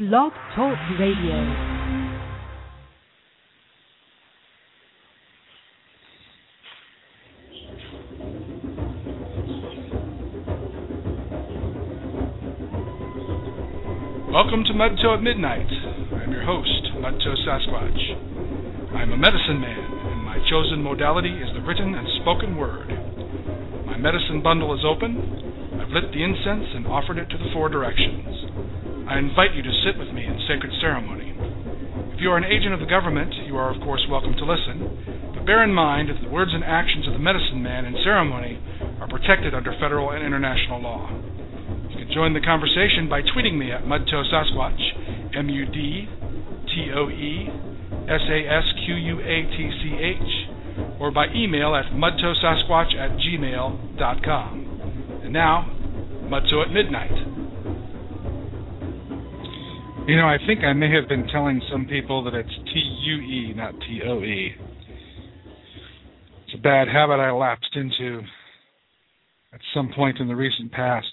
Blog Talk Radio. Welcome to Mudtoe at Midnight. I'm your host, Mudtoe Sasquatch. I'm a medicine man, and my chosen modality is the written and spoken word. My medicine bundle is open. I've lit the incense and offered it to the four directions. I invite you to sit with me in sacred ceremony. If you are an agent of the government, you are of course welcome to listen, but bear in mind that the words and actions of the medicine man in ceremony are protected under federal and international law. You can join the conversation by tweeting me at Mudtoe Sasquatch, MUDTOE SASQUATCH, or by email at mudtoesasquatch@gmail.com. And now, Mudtoe at Midnight. You know, I think I may have been telling some people that it's T-U-E, not T-O-E. It's a bad habit I lapsed into at some point in the recent past.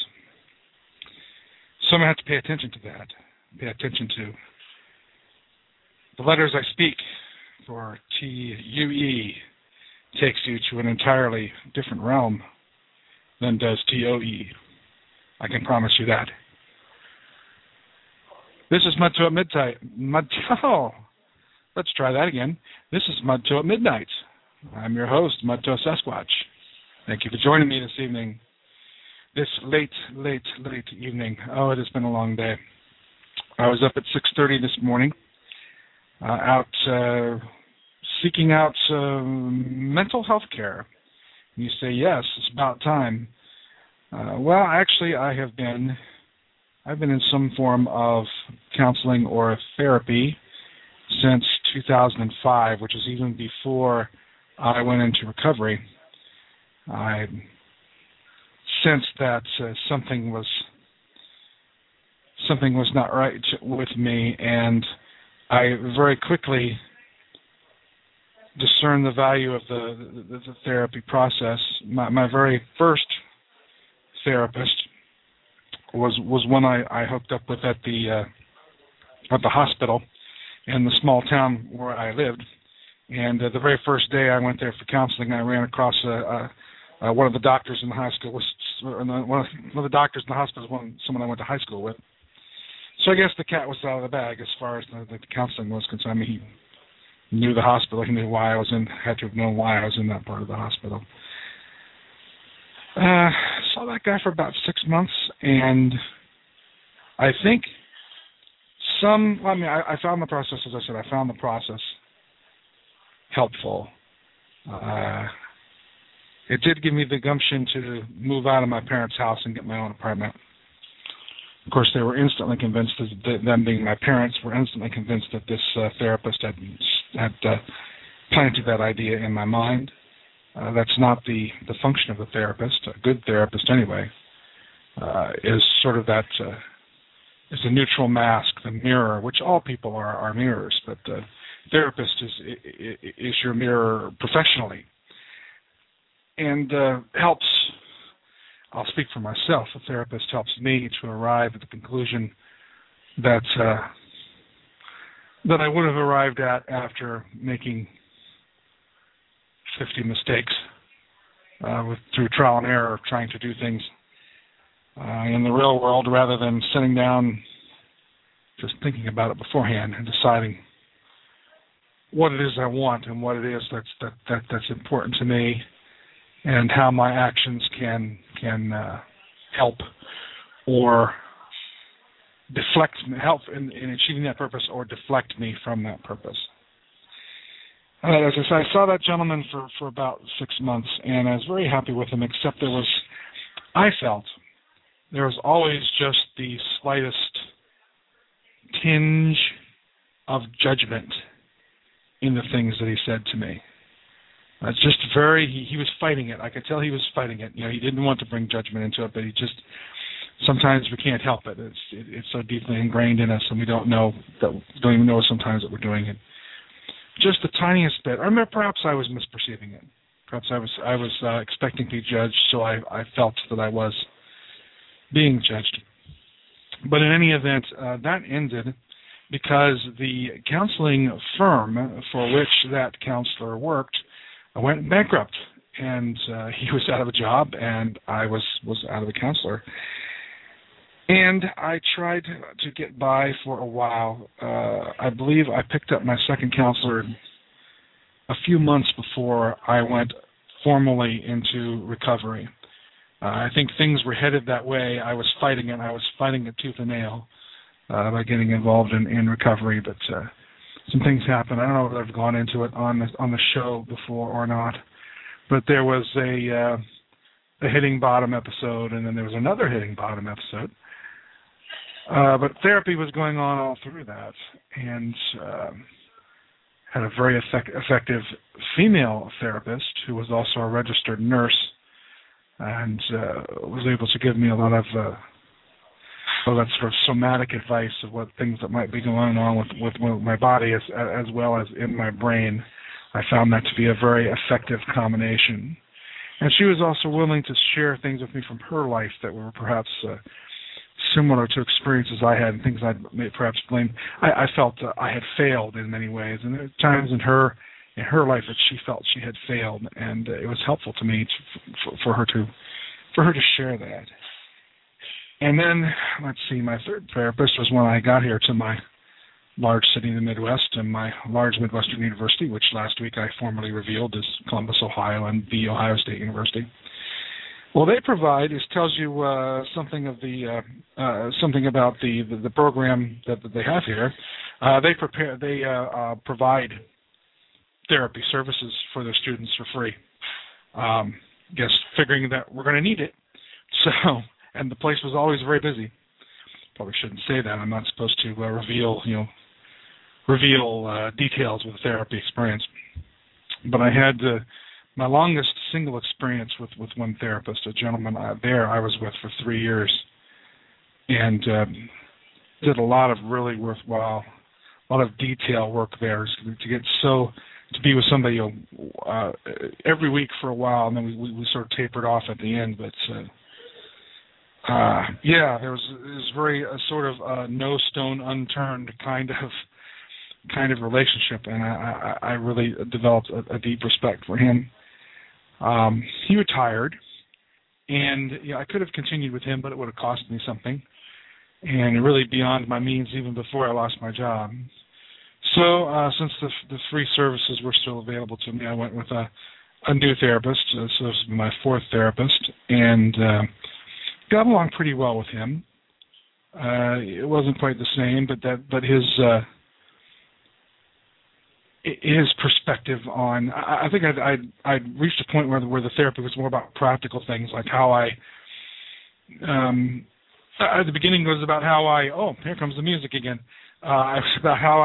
So I'm going to have to pay attention to that. Pay attention to the letters I speak, for T-U-E takes you to an entirely different realm than does T-O-E. I can promise you that. This is Mudtoe at Midnight. Mudtoe. Let's try that again. This is Mudtoe at Midnight. I'm your host, Mudtoe Sasquatch. Thank you for joining me this evening. This late evening. Oh, it has been a long day. I was up at 6:30 this morning, out seeking out mental health care. And you say, yes, it's about time. Well, actually, I've been in some form of counseling or therapy since 2005, which is even before I went into recovery. I sensed that something was not right with me, and I very quickly discerned the value of the therapy process. My very first therapist was one I hooked up with at the hospital in the small town where I lived. And the very first day I went there for counseling, I ran across one of the doctors in the high school. One of the doctors in the hospital was someone I went to high school with. So I guess the cat was out of the bag as far as the counseling was concerned. I mean, he knew the hospital. He knew why I was in. Had to have known why I was in that part of the hospital. Saw that guy for about 6 months, and I think I found the process, as I said, I found the process helpful. It did give me the gumption to move out of my parents' house and get my own apartment. Of course, they were instantly convinced, them being my parents, were instantly convinced that this therapist had planted that idea in my mind. That's not the function of a therapist. A good therapist, anyway, is sort of that, is a neutral mask, the mirror, which all people are mirrors, but the therapist is your mirror professionally. And helps, I'll speak for myself, a therapist helps me to arrive at the conclusion that I would have arrived at after making 50 mistakes through trial and error of trying to do things in the real world rather than sitting down just thinking about it beforehand and deciding what it is I want and what it is that's important to me and how my actions can help or help in achieving that purpose or deflect me from that purpose. As I said, I saw that gentleman for about 6 months, and I was very happy with him, except I felt there was always just the slightest tinge of judgment in the things that he said to me. It's just he was fighting it. I could tell he was fighting it. You know, he didn't want to bring judgment into it, but sometimes we can't help it. It's so deeply ingrained in us, and we don't even know sometimes that we're doing it. Just the tiniest bit. Or perhaps I was misperceiving it. Perhaps I was expecting to be judged, so I felt that I was being judged. But in any event, that ended because the counseling firm for which that counselor worked went bankrupt, and he was out of a job, and I was out of a counselor. And I tried to get by for a while. I believe I picked up my second counselor a few months before I went formally into recovery. I think things were headed that way. I was fighting it. I was fighting it tooth and nail by getting involved in recovery. But some things happened. I don't know whether I've gone into it on the show before or not. But there was a hitting bottom episode, and then there was another hitting bottom episode. But therapy was going on all through that, and had a very effective female therapist who was also a registered nurse, and was able to give me a lot of that sort of somatic advice of what things that might be going on with my body as well as in my brain. I found that to be a very effective combination. And she was also willing to share things with me from her life that were perhaps similar to experiences I had and things I may perhaps blame. I felt I had failed in many ways, and there were times in her life that she felt she had failed, and it was helpful to me for her to share that. And then, let's see, my third therapist was when I got here to my large city in the Midwest and my large Midwestern University, which last week I formally revealed is Columbus, Ohio, and The Ohio State University. Well, they provide, this tells you something of the something about the program that they have here. They provide therapy services for their students for free. Guess figuring that we're going to need it. So, and the place was always very busy. Probably shouldn't say that. I'm not supposed to reveal details with a therapy experience. But I had my longest single experience with one therapist, a gentleman I was with for 3 years, and did a lot of really worthwhile, a lot of detail work there to be with somebody every week for a while, and then we sort of tapered off at the end. But there was very sort of no stone unturned kind of relationship, and I really developed a deep respect for him. He retired, and I could have continued with him, but it would have cost me something, and really beyond my means even before I lost my job. So since the free services were still available to me, I went with a new therapist. So this was my fourth therapist, and got along pretty well with him. It wasn't quite the same, but his perspective on, I think I'd reached a point where the therapy was more about practical things, like how I, at the beginning it was about how here comes the music again. It was about how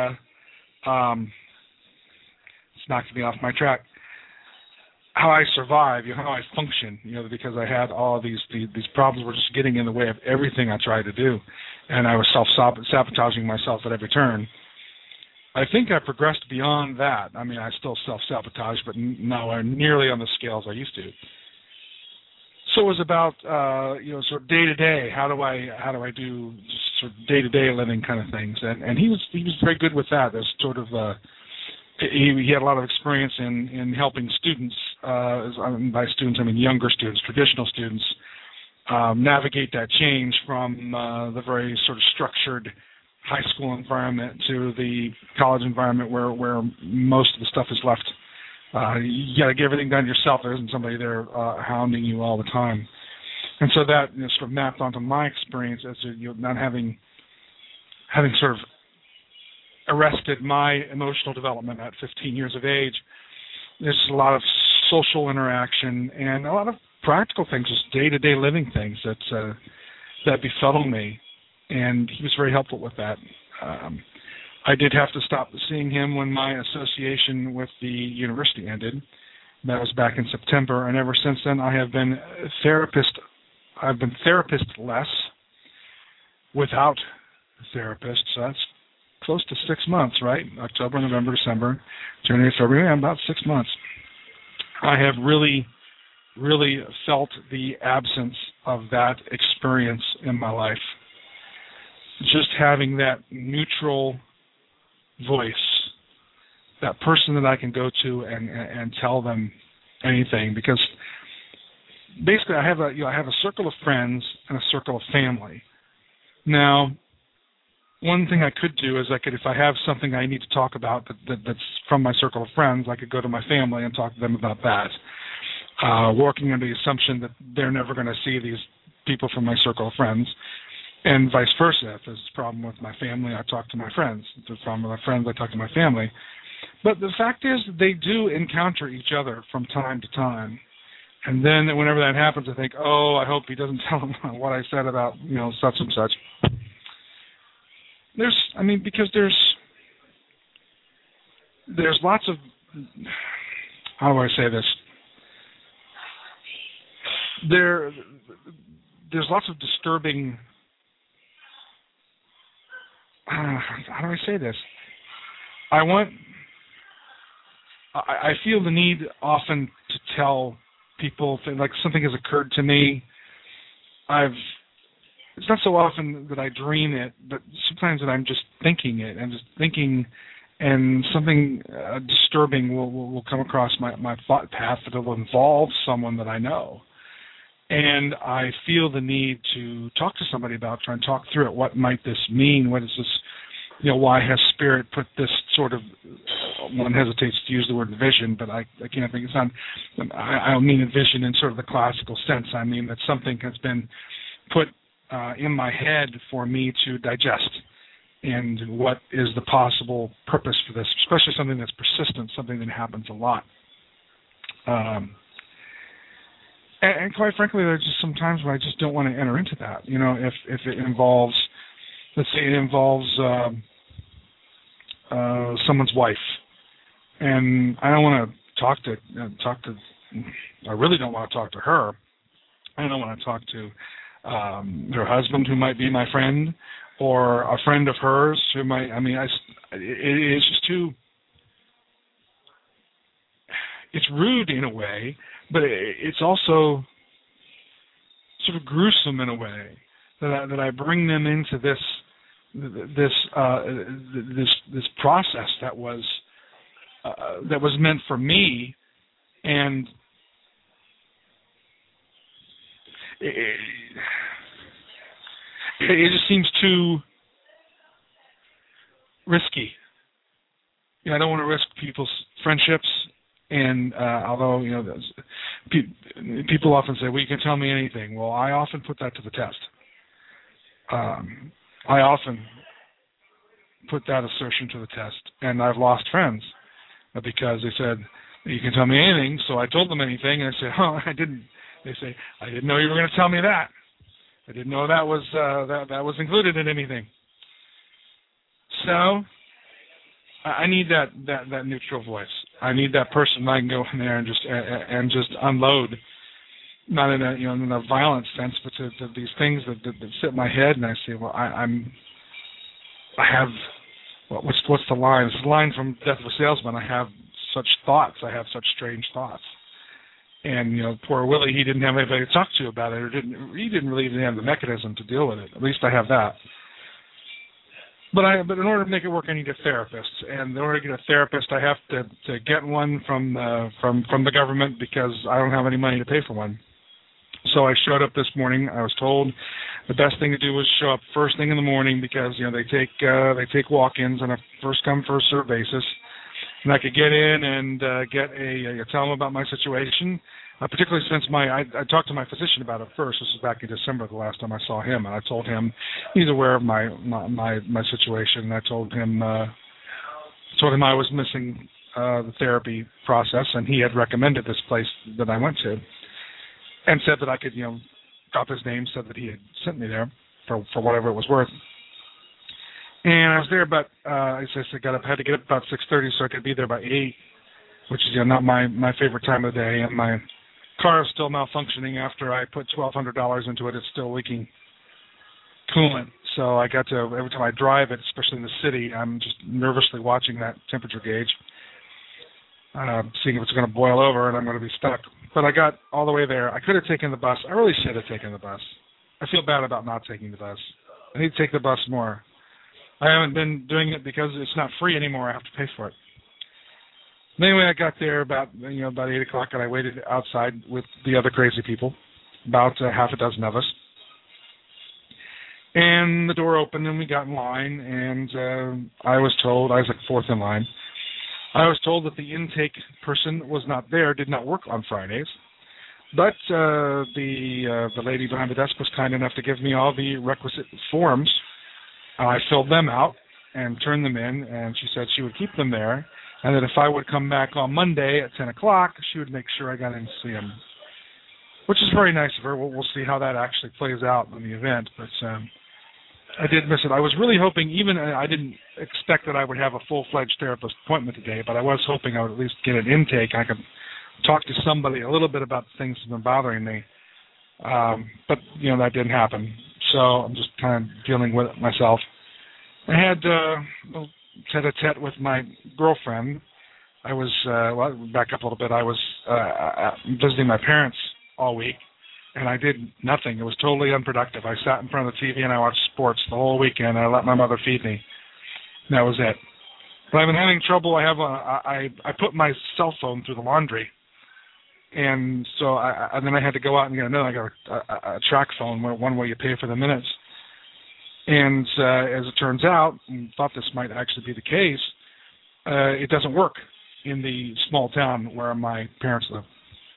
it's knocked me off my track, how I survive, how I function, because I had all these problems were just getting in the way of everything I tried to do, and I was self-sabotaging myself at every turn. I think I progressed beyond that. I mean, I still self-sabotage, but nowhere nearly on the scales I used to. So it was about, sort of day-to-day, how do I do just sort of day-to-day living kind of things, and he was very good with that. There's sort of he had a lot of experience in helping students. By students, I mean younger students, traditional students, navigate that change from the very sort of structured high school environment to the college environment where most of the stuff is left. You got to get everything done yourself. There isn't somebody there hounding you all the time. And so that sort of mapped onto my experience as not having sort of arrested my emotional development at 15 years of age. There's a lot of social interaction and a lot of practical things, just day-to-day living things that befuddle me. And he was very helpful with that. I did have to stop seeing him when my association with the university ended. That was back in September, and ever since then I have been therapist-less without a therapist. So that's close to 6 months, right? October, November, December, January, February, about 6 months. I have really, really felt the absence of that experience in my life. just having that neutral voice, that person that I can go to and tell them anything, because basically I have a circle of friends and a circle of family. Now, one thing I could do is if I have something I need to talk about that's from my circle of friends, I could go to my family and talk to them about that, working under the assumption that they're never going to see these people from my circle of friends, and vice versa. If there's a problem with my family, I talk to my friends. If there's a problem with my friends, I talk to my family. But the fact is, they do encounter each other from time to time. And then whenever that happens, I think, oh, I hope he doesn't tell him what I said about, such and such. Because there's lots of, how do I say this? There's lots of disturbing, how do I say this? I feel the need often to tell people, like something has occurred to me. It's not so often that I dream it, but sometimes that I'm just thinking it. I'm just thinking, and something disturbing will come across my thought path that will involve someone that I know. And I feel the need to talk to somebody about, try and talk through it. What might this mean? What is this? Why has Spirit put this sort of, one hesitates to use the word vision, but I can't think, it's not, I don't mean a vision in sort of the classical sense. I mean that something has been put in my head for me to digest. And what is the possible purpose for this, especially something that's persistent, something that happens a lot. And quite frankly, there's just some times when I just don't want to enter into that. If it involves, let's say it involves someone's wife, and I don't want to talk to. I really don't want to talk to her. I don't want to talk to her husband, who might be my friend, or a friend of hers who might. It's just too. It's rude in a way, but it's also sort of gruesome in a way that I bring them into this process that was meant for me, and it just seems too risky. I don't want to risk people's friendships. And although people often say, "Well, you can tell me anything." Well, I often put that to the test. I often put that assertion to the test, and I've lost friends because they said, "You can tell me anything." So I told them anything, and I said, "Oh, I didn't." They say, "I didn't know you were going to tell me that. I didn't know that was that was included in anything." So I need that neutral voice. I need that person I can go in there and just unload, not in a violent sense, but to these things that sit in my head, and I say, well, I have, what's the line? It's the line from Death of a Salesman. I have such thoughts. I have such strange thoughts. And poor Willie, he didn't have anybody to talk to about it, or he didn't really even have the mechanism to deal with it. At least I have that. But in order to make it work, I need a therapist, and in order to get a therapist, I have to get one from the government, because I don't have any money to pay for one. So I showed up this morning. I was told the best thing to do was show up first thing in the morning, because they take walk-ins on a first come first served basis, and I could get in and tell them about my situation. Particularly since I talked to my physician about it first. This was back in December, the last time I saw him, and I told him he's aware of my situation. And I told him I was missing the therapy process, and he had recommended this place that I went to, and said that I could drop his name, said that he had sent me there for whatever it was worth. And I was there, but I had to get up about 6:30 so I could be there by 8, which is not my favorite time of the day, and my car is still malfunctioning after I put $1,200 into it. It's still leaking coolant. So I got to, every time I drive it, especially in the city, I'm just nervously watching that temperature gauge, seeing if it's going to boil over and I'm going to be stuck. But I got all the way there. I could have taken the bus. I really should have taken the bus. I feel bad about not taking the bus. I need to take the bus more. I haven't been doing it because it's not free anymore. I have to pay for it. Anyway, I got there about 8 o'clock, and I waited outside with the other crazy people, about half a dozen of us. And the door opened, and we got in line, and I was told, I was like fourth in line, I was told that the intake person was not there, did not work on Fridays. But the lady behind the desk was kind enough to give me all the requisite forms. I filled them out and turned them in, and she said she would keep them there, and that if I would come back on Monday at 10 o'clock, she would make sure I got in to see him, which is very nice of her. We'll see how that actually plays out in the event, but I did miss it. I was really hoping, I didn't expect that I would have a full-fledged therapist appointment today, but I was hoping I would at least get an intake. I could talk to somebody a little bit about the things that have been bothering me, but that didn't happen. So I'm just kind of dealing with it myself. I had a tete-a-tete with my girlfriend. I was, back up a little bit, I was visiting my parents all week, and I did nothing. It was totally unproductive. I sat in front of the TV and I watched sports the whole weekend. I let my mother feed me. And that was it. But I've been having trouble. I put my cell phone through the laundry. And so then I had to go out and get another. I got a track phone, one where you pay for the minutes. And as it turns out, I thought this might actually be the case, it doesn't work in the small town where my parents live.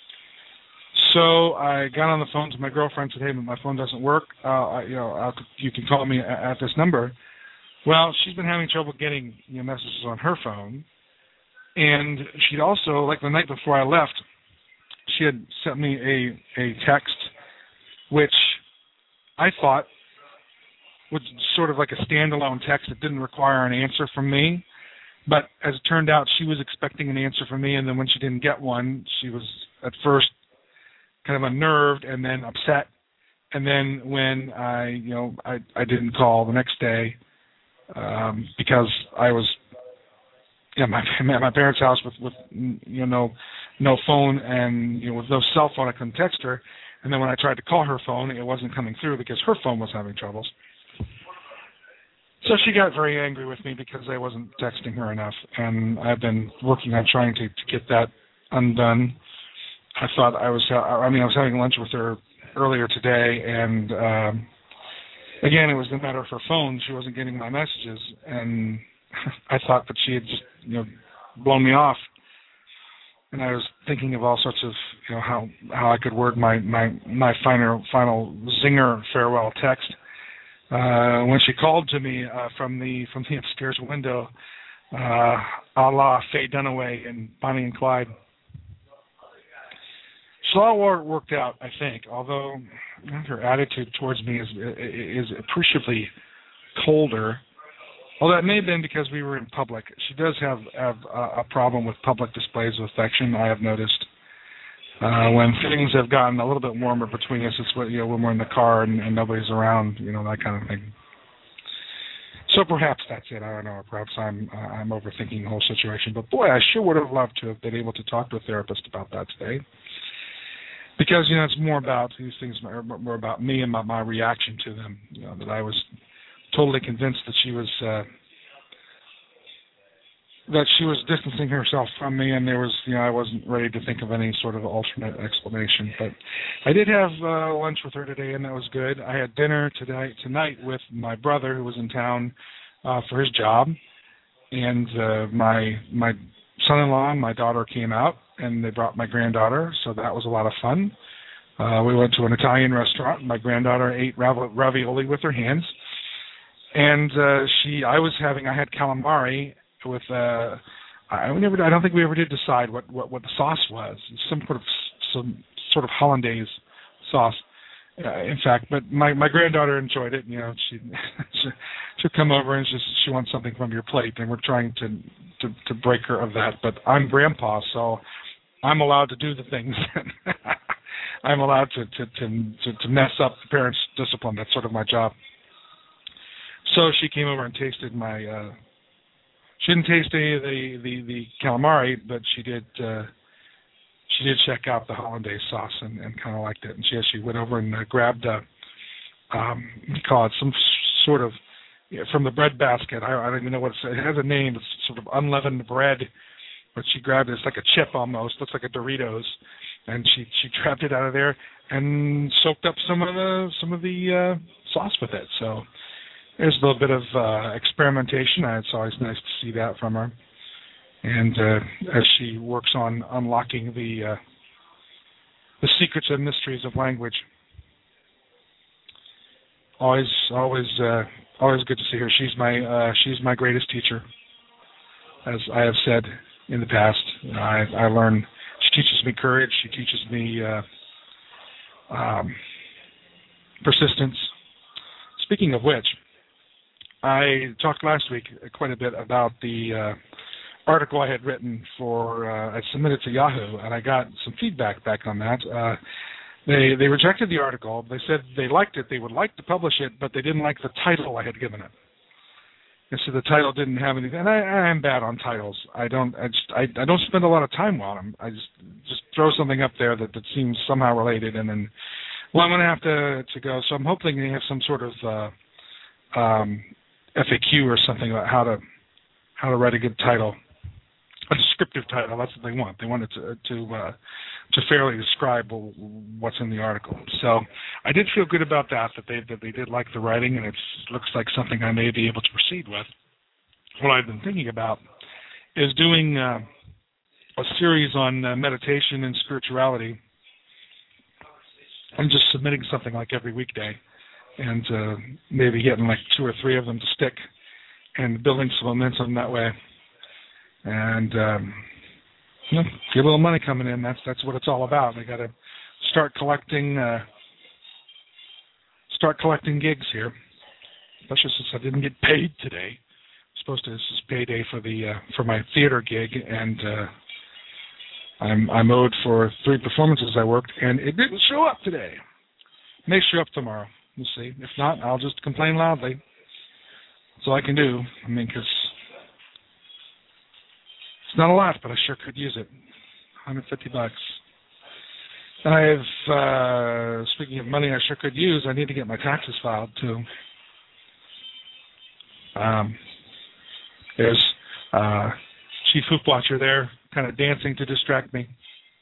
So I got on the phone to my girlfriend and said, hey, my phone doesn't work. You can call me at this number. Well, she's been having trouble getting messages on her phone. And she'd also, like the night before I left, she had sent me a text, which I thought was sort of like a standalone text that didn't require an answer from me. But as it turned out, she was expecting an answer from me, and then when she didn't get one, she was at first kind of unnerved and then upset. And then when I didn't call the next day because I was at my parents' house with no phone and with no cell phone, I couldn't text her. And then when I tried to call her phone, it wasn't coming through because her phone was having troubles. So she got very angry with me because I wasn't texting her enough, and I've been working on trying to get that undone. I thought I was having lunch with her earlier today, and again, it was the matter of her phone. She wasn't getting my messages, and I thought that she had just blown me off. And I was thinking of all sorts of how I could word my final zinger farewell text. When she called to me from the upstairs window, a la Faye Dunaway and Bonnie and Clyde. So all worked out, I think, although her attitude towards me is appreciably colder. Although it may have been because we were in public. She does have a problem with public displays of affection, I have noticed. When things have gotten a little bit warmer between us, it's when we're in the car and nobody's around, that kind of thing. So perhaps that's it. I don't know. Perhaps I'm overthinking the whole situation. But boy, I sure would have loved to have been able to talk to a therapist about that today. Because it's more about these things, more about me and my reaction to them. That I was totally convinced that she was distancing herself from me, and there was, I wasn't ready to think of any sort of alternate explanation. But I did have lunch with her today, and that was good. I had dinner tonight with my brother, who was in town for his job, and my son-in-law and my daughter came out, and they brought my granddaughter, so that was a lot of fun. We went to an Italian restaurant. My granddaughter ate ravioli with her hands, and I had calamari with I don't think we ever did decide what the sauce was. Some sort of hollandaise sauce, in fact. But my granddaughter enjoyed it. She'll come over and she wants something from your plate, and we're trying to break her of that. But I'm grandpa, so I'm allowed to do the things. I'm allowed to mess up the parents' discipline. That's sort of my job. So she came over and tasted my. She didn't taste any of the calamari, but she did check out the hollandaise sauce and kind of liked it. And she went over and grabbed some sort of from the bread basket. I don't even know what it has a name. It's sort of unleavened bread, but she grabbed it. It's like a chip almost. Looks like a Doritos, and she grabbed it out of there and soaked up some of the sauce with it. So there's a little bit of experimentation. It's always nice to see that from her. And as she works on unlocking the secrets and mysteries of language, always good to see her. She's my greatest teacher, as I have said in the past. I learn. She teaches me courage. She teaches me persistence. Speaking of which, I talked last week quite a bit about the article I had written I submitted to Yahoo, and I got some feedback back on that. They rejected the article. They said they liked it. They would like to publish it, but they didn't like the title I had given it. And so the title didn't have anything. And I am bad on titles. I don't spend a lot of time on them. I just throw something up there that seems somehow related, and then, well, I'm going to have to go. So I'm hoping they have some sort of FAQ or something about how to write a good title. A descriptive title. That's what they want. They want it to fairly describe what's in the article. So I did feel good about that they did like the writing, and it looks like something I may be able to proceed with. What I've been thinking about is doing a series on meditation and spirituality. I'm just submitting something like every weekday, and maybe getting like 2 or 3 of them to stick, and building some momentum that way. And get a little money coming in. That's what it's all about. I got to start collecting gigs here, especially since I didn't get paid today. This is payday for my theater gig, and I'm owed for 3 performances I worked, and it didn't show up today. May show up tomorrow. We'll see. If not, I'll just complain loudly. That's all I can do. I mean, because it's not a lot, but I sure could use it. $150. And I have, speaking of money I sure could use, I need to get my taxes filed, too. There's Chief Hoop Watcher there, kind of dancing to distract me.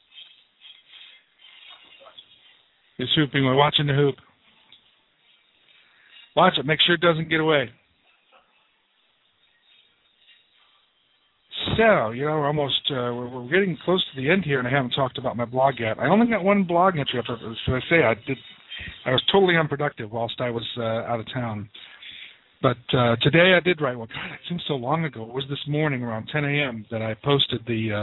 He's hooping. We're watching the hoop. Watch it. Make sure it doesn't get away. So, we're almost we're getting close to the end here, and I haven't talked about my blog yet. I only got 1 blog entry up. So I say I was totally unproductive whilst I was out of town. But today I did write one. God, it seems so long ago. It was this morning around 10 a.m. that I posted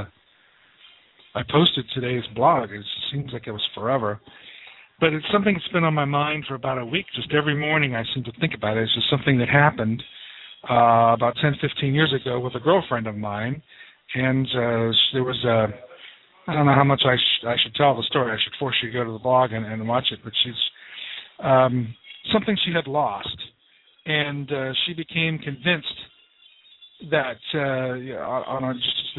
today's blog. It seems like it was forever. But it's something that's been on my mind for about a week. Just every morning I seem to think about it. It's just something that happened about 10, 15 years ago with a girlfriend of mine. And there was I don't know how much I should tell the story. I should force you to go to the blog and watch it. But she's something she had lost. And she became convinced that on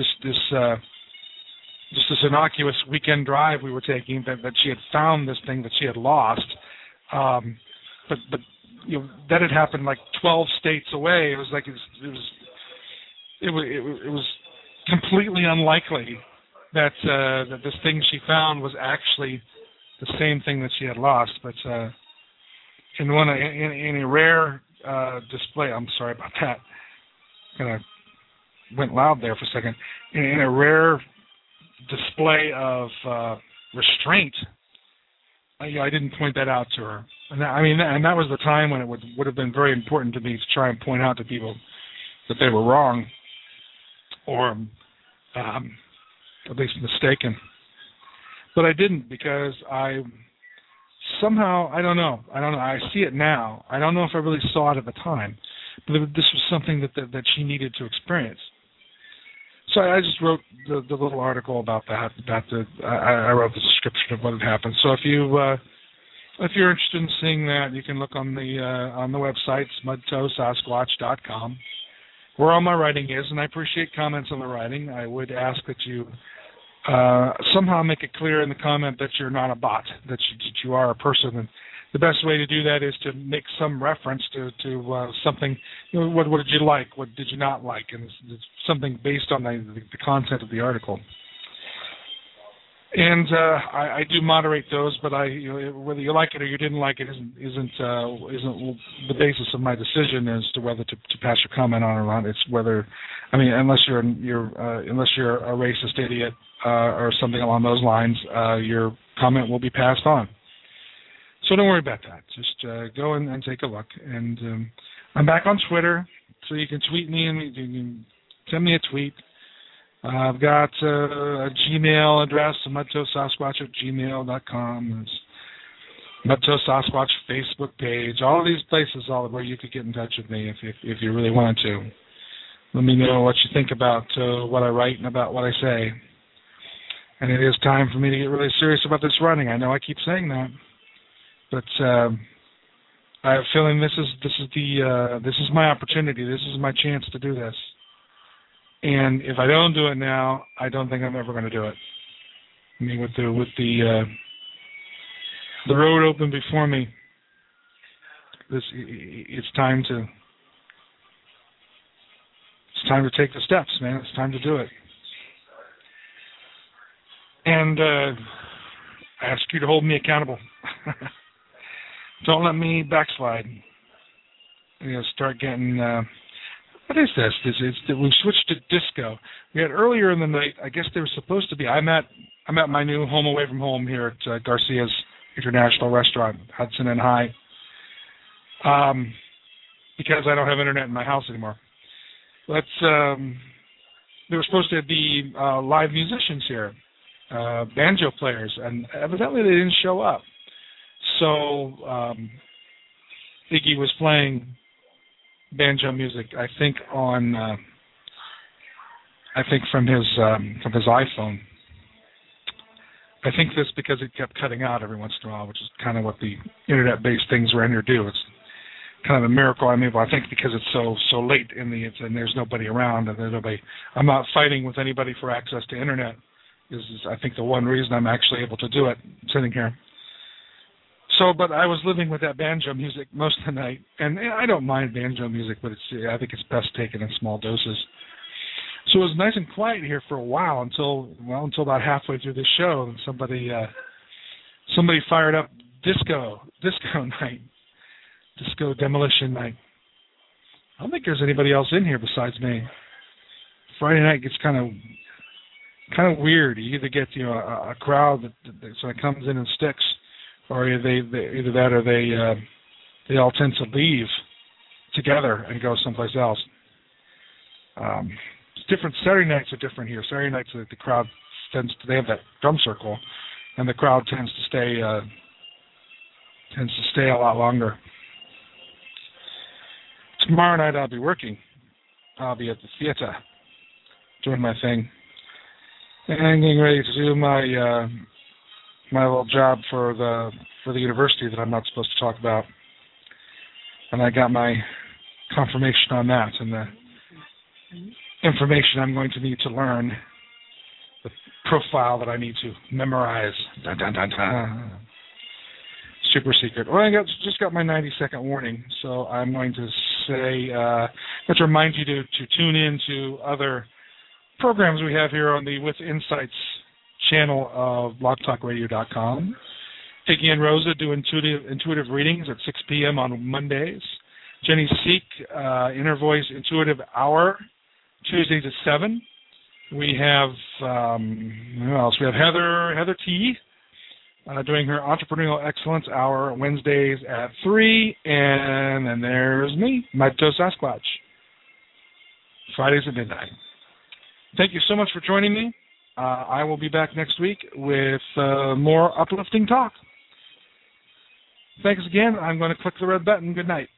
just this innocuous weekend drive we were taking, that she had found this thing that she had lost. But that had happened like 12 states away. It was like it was completely unlikely that this thing she found was actually the same thing that she had lost. But in a rare display, I'm sorry about that. Kind of went loud there for a second. In a rare display of restraint, I didn't point that out to her. And that was the time when it would have been very important to me to try and point out to people that they were wrong, or at least mistaken. But I didn't, because I somehow, I don't know. I see it now. I don't know if I really saw it at the time, but this was something that she needed to experience. So I just wrote the little article about that. I wrote the description of what had happened. So if you're interested in seeing that, you can look on the website, smudtoesasquatch.com, where all my writing is, and I appreciate comments on the writing. I would ask that you somehow make it clear in the comment that you're not a bot, that you are a person the best way to do that is to make some reference to something. What did you like? What did you not like? And it's something based on the content of the article. And I do moderate those, but whether you like it or you didn't like it isn't the basis of my decision as to whether to pass your comment on or not. It's whether, unless you're a racist idiot or something along those lines, your comment will be passed on. So don't worry about that. Just go and take a look. And I'm back on Twitter, so you can tweet me and you can send me a tweet. I've got a Gmail address, mudtoesasquatch@gmail.com. There's Mudtoe Sasquatch Facebook page. All of these places, where you could get in touch with me if you really wanted to. Let me know what you think about what I write and about what I say. And it is time for me to get really serious about this running. I know I keep saying that, but I have a feeling this is my opportunity. This is my chance to do this. And if I don't do it now, I don't think I'm ever going to do it. With the road open before me, it's time to take the steps, man. It's time to do it. And I ask you to hold me accountable. Don't let me backslide. Start getting. What is this? We've switched to disco. We had earlier in the night, I guess they were supposed to be. I'm at my new home away from home here at Garcia's International Restaurant, Hudson and High, because I don't have internet in my house anymore. But there were supposed to be live musicians here, banjo players, and evidently they didn't show up. So Iggy was playing banjo music, I think from his iPhone. I think this because it kept cutting out every once in a while, which is kind of what the internet-based things around here do. It's kind of a miracle. I think because it's so late and there's nobody around and there's nobody. I'm not fighting with anybody for access to internet. Is I think the one reason I'm actually able to do it sitting here. So, but I was living with that banjo music most of the night, and I don't mind banjo music, but I think it's best taken in small doses. So it was nice and quiet here for a while until about halfway through the show, and somebody fired up disco night, disco demolition night. I don't think there's anybody else in here besides me. Friday night gets kind of weird. You either get a crowd that sort of comes in and sticks. Or either that, or they all tend to leave together and go someplace else. It's different. Saturday nights are different here. Saturday nights, the crowd they have that drum circle, and the crowd tends to stay a lot longer. Tomorrow night I'll be working. I'll be at the theater doing my thing, and I'm getting ready to do my little job for the university that I'm not supposed to talk about. And I got my confirmation on that and the information I'm going to need to learn, the profile that I need to memorize. Dun, dun, dun, dun. Super secret. Well, I just got my 90-second warning, so I'm going to say, let's remind you to tune in to other programs we have here on the With Insights channel of blogtalkradio.com. Piggy and Rosa do intuitive readings at 6 p.m. on Mondays. Jenny Seek, Inner Voice Intuitive Hour, Tuesdays at 7. We have, who else? We have Heather T. Doing her Entrepreneurial Excellence Hour Wednesdays at 3. And then there's me, Mudtoe Sasquatch, Fridays at midnight. Thank you so much for joining me. I will be back next week with more uplifting talk. Thanks again. I'm going to click the red button. Good night.